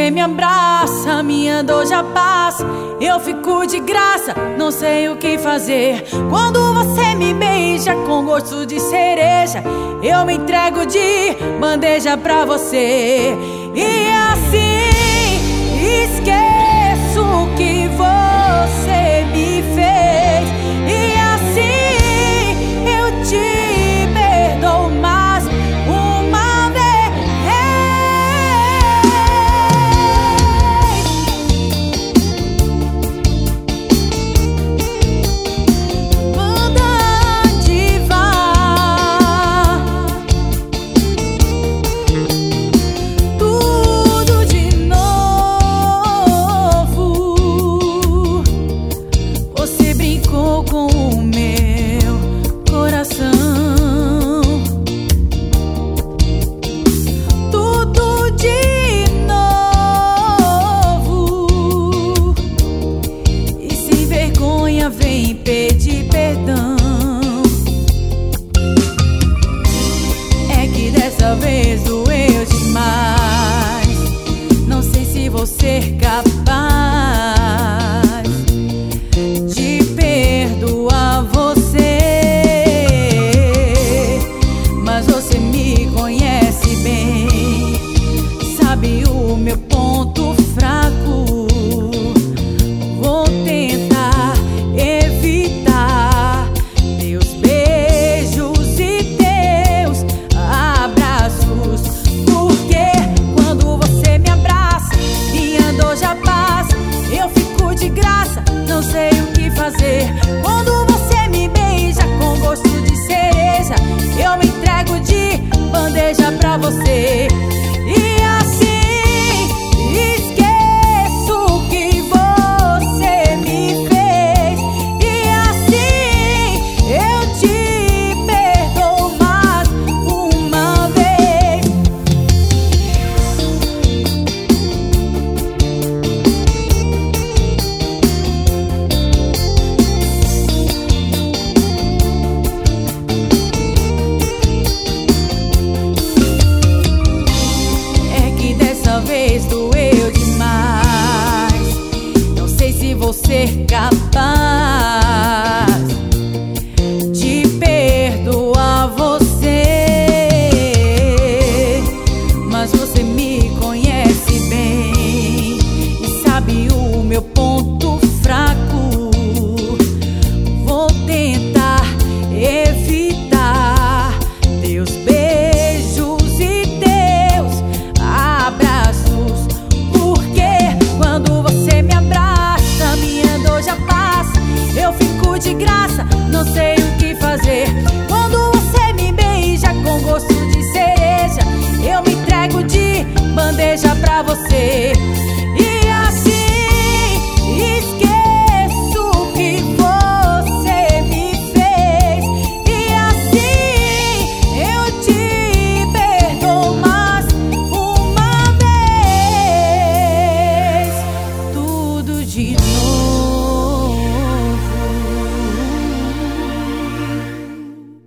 você me abraça, minha dor já passa. Eu fico de graça, não sei o que fazer. Quando você me beija com gosto de cereja, eu me entrego de bandeja pra você. E assim esqueço o que você me fez. E assim eu te perdoo mais uma vez. Banda diva, tudo de novo. Você brincou com o meu coração. Tudo de novo. E sem vergonha vem pedir perdão. É que dessa vez doeu demais. Não sei se vou ser capaz de perdoar você, mas você me conhece bem, sabe o meu ponto fraco. Vou tentar evitar teus beijos e teus abraços, porque quando você me abraça, minha dor já passa. Eu fico de graça, não sei o que fazer. Quando você me beija com gosto de cereja, eu me entrego de bandeja pra você. E assim esqueço o que você me fez. E assim eu te perdoo mais uma vez. É que dessa vez doeu demais. Não sei se vou ser capaz de perdoar você, mas você me conhece bem e sabe o meu ponto fraco. Vou tentar evitar teus beijos e teus abraços, porque quando você me abraça, minha dor já passa. Eu fico de graça, não sei o que fazer. Quando você me beija com gosto de cereja, eu me entrego de bandeja pra você.